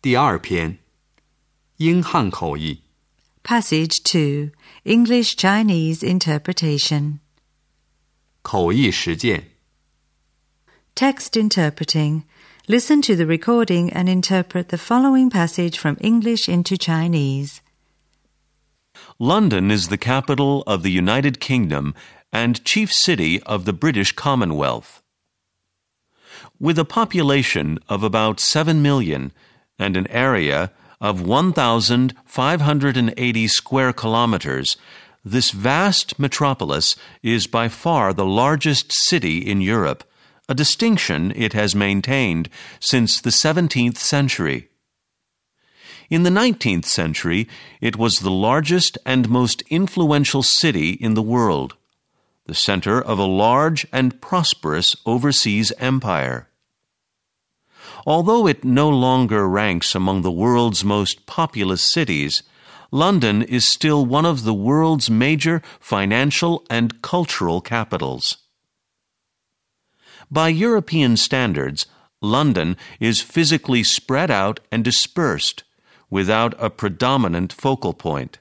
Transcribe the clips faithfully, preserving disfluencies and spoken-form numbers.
第二篇，英汉口译。 Passage two, English-Chinese interpretation. 口译实践。 Text interpreting. Listen to the recording and interpret the following passage from English into Chinese. London is the capital of the United Kingdom and chief city of the British Commonwealth. With a population of about seven million and an area of one thousand five hundred eighty square kilometers, this vast metropolis is by far the largest city in Europe, a distinction it has maintained since the seventeenth century. In the nineteenth century, it was the largest and most influential city in the world, the center of a large and prosperous overseas empire. Although it no longer ranks among the world's most populous cities, London is still one of the world's major financial and cultural capitals. By European standards, London is physically spread out and dispersed, without a predominant focal point.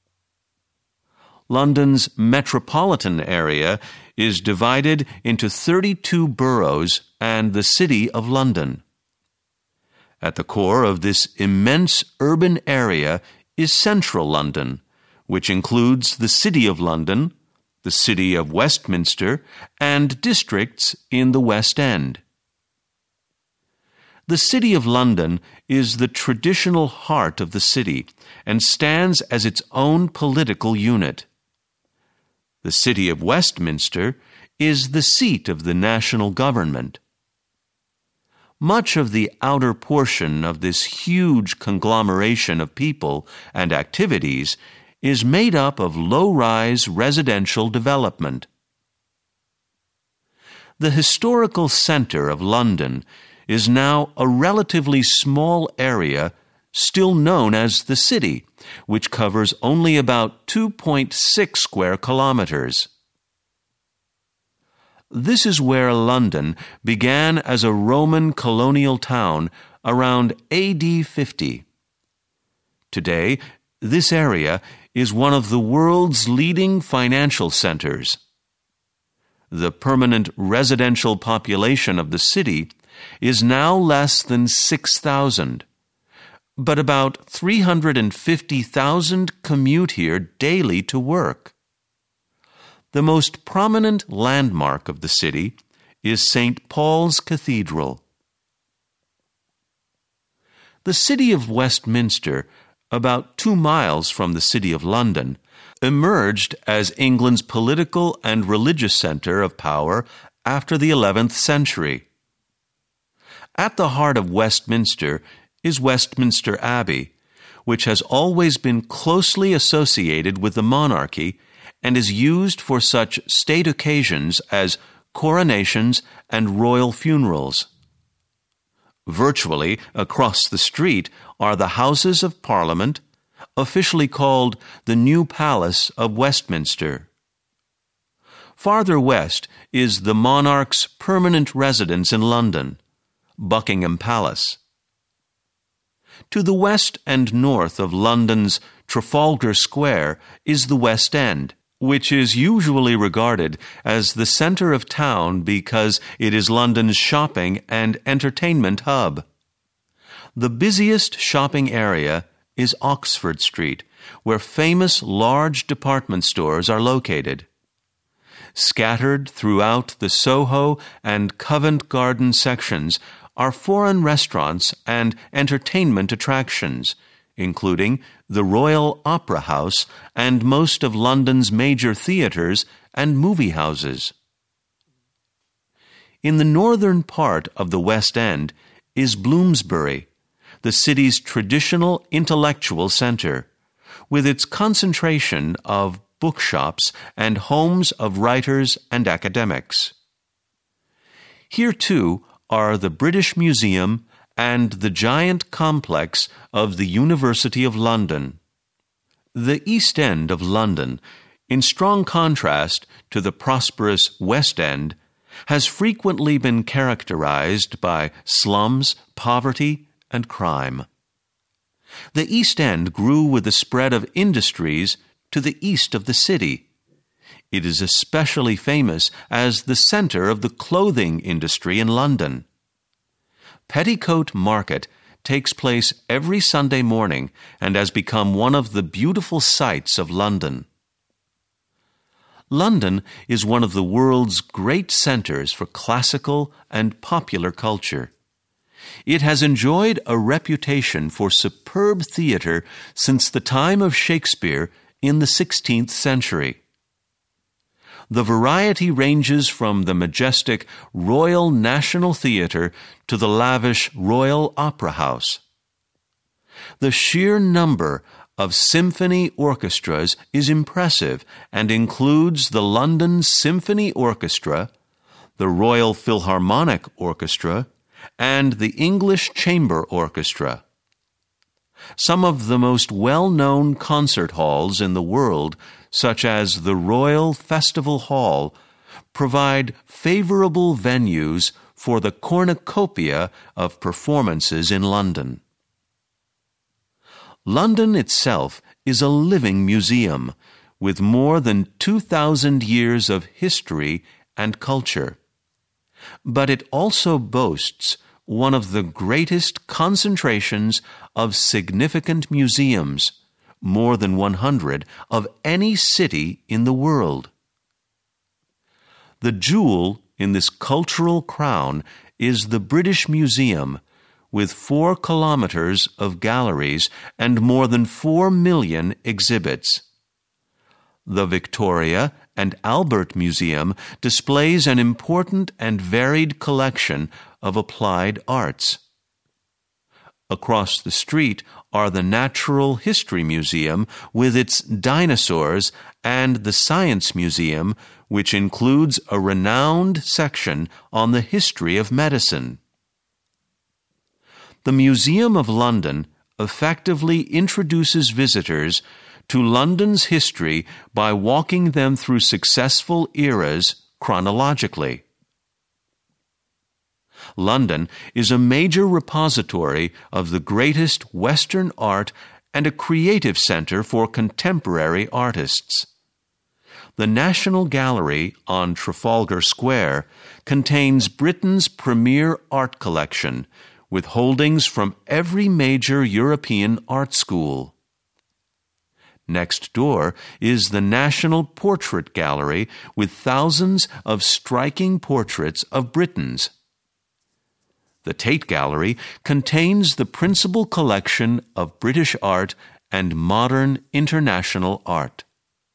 London's metropolitan area is divided into thirty-two boroughs and the City of London. At the core of this immense urban area is central London, which includes the City of London, the City of Westminster, and districts in the West End. The City of London is the traditional heart of the city and stands as its own political unit. The City of Westminster is the seat of the national government. Much of the outer portion of this huge conglomeration of people and activities is made up of low-rise residential development. The historical center of London is now a relatively small area still known as the city, which covers only about two point six square kilometers. This is where London began as a Roman colonial town around A D fifty. Today, this area is one of the world's leading financial centers. The permanent residential population of the city is now less than six thousand, but about three hundred fifty thousand commute here daily to work. The most prominent landmark of the city is Saint Paul's Cathedral. The City of Westminster, about two miles from the City of London, emerged as England's political and religious center of power after the eleventh century. At the heart of Westminster is Westminster Abbey, which has always been closely associated with the monarchy and is used for such state occasions as coronations and royal funerals. Virtually across the street are the Houses of Parliament, officially called the New Palace of Westminster. Farther west is the monarch's permanent residence in London, Buckingham Palace. To the west and north of London's Trafalgar Square is the West End, which is usually regarded as the center of town because it is London's shopping and entertainment hub. The busiest shopping area is Oxford Street, where famous large department stores are located. Scattered throughout the Soho and Covent Garden sections are foreign restaurants and entertainment attractions, including the Royal Opera House and most of London's major theatres and movie houses. In the northern part of the West End is Bloomsbury, the city's traditional intellectual centre, with its concentration of bookshops and homes of writers and academics. Here, too, are the British Museum and the giant complex of the University of London. The East End of London, in strong contrast to the prosperous West End, has frequently been characterized by slums, poverty, and crime. The East End grew with the spread of industries to the east of the city. It is especially famous as the centre of the clothing industry in London. Petticoat Market takes place every Sunday morning and has become one of the beautiful sights of London. London is one of the world's great centres for classical and popular culture. It has enjoyed a reputation for superb theatre since the time of Shakespeare in the sixteenth century. The variety ranges from the majestic Royal National Theatre to the lavish Royal Opera House. The sheer number of symphony orchestras is impressive and includes the London Symphony Orchestra, the Royal Philharmonic Orchestra, and the English Chamber Orchestra. Some of the most well-known concert halls in the world, such as the Royal Festival Hall, provide favorable venues for the cornucopia of performances in London. London itself is a living museum with more than two thousand years of history and culture. But it also boasts one of the greatest concentrations of significant museums, more than one hundred, of any city in the world. The jewel in this cultural crown is the British Museum, with four kilometers of galleries and more than four million exhibits. The Victoria and Albert Museum displays an important and varied collection of applied arts. Across the street are the Natural History Museum with its dinosaurs and the Science Museum, which includes a renowned section on the history of medicine. The Museum of London effectively introduces visitors to London's history by walking them through successful eras chronologically. London is a major repository of the greatest Western art and a creative centre for contemporary artists. The National Gallery on Trafalgar Square contains Britain's premier art collection, with holdings from every major European art school. Next door is the National Portrait Gallery with thousands of striking portraits of Britons. The Tate Gallery contains the principal collection of British art and modern international art.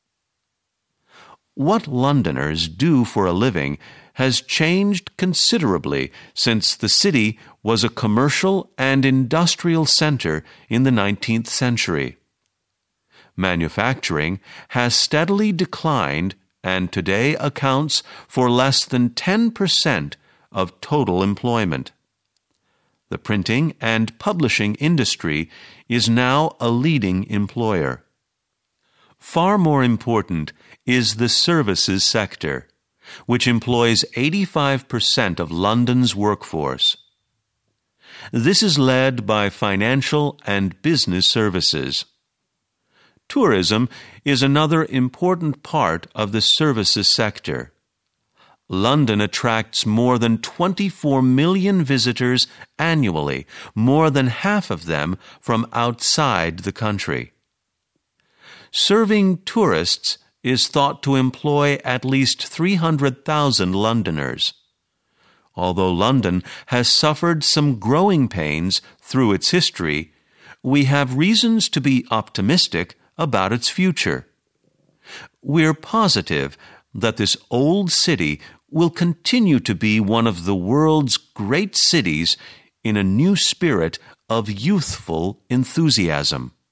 What Londoners do for a living has changed considerably since the city was a commercial and industrial centre in the nineteenth century. Manufacturing has steadily declined and today accounts for less than ten percent of total employment. The printing and publishing industry is now a leading employer. Far more important is the services sector, which employs eighty-five percent of London's workforce. This is led by financial and business services. Tourism is another important part of the services sector. London attracts more than twenty-four million visitors annually, more than half of them from outside the country. Serving tourists is thought to employ at least three hundred thousand Londoners. Although London has suffered some growing pains through its history, we have reasons to be optimistic about its future. We're positive that this old city will continue to be one of the world's great cities in a new spirit of youthful enthusiasm.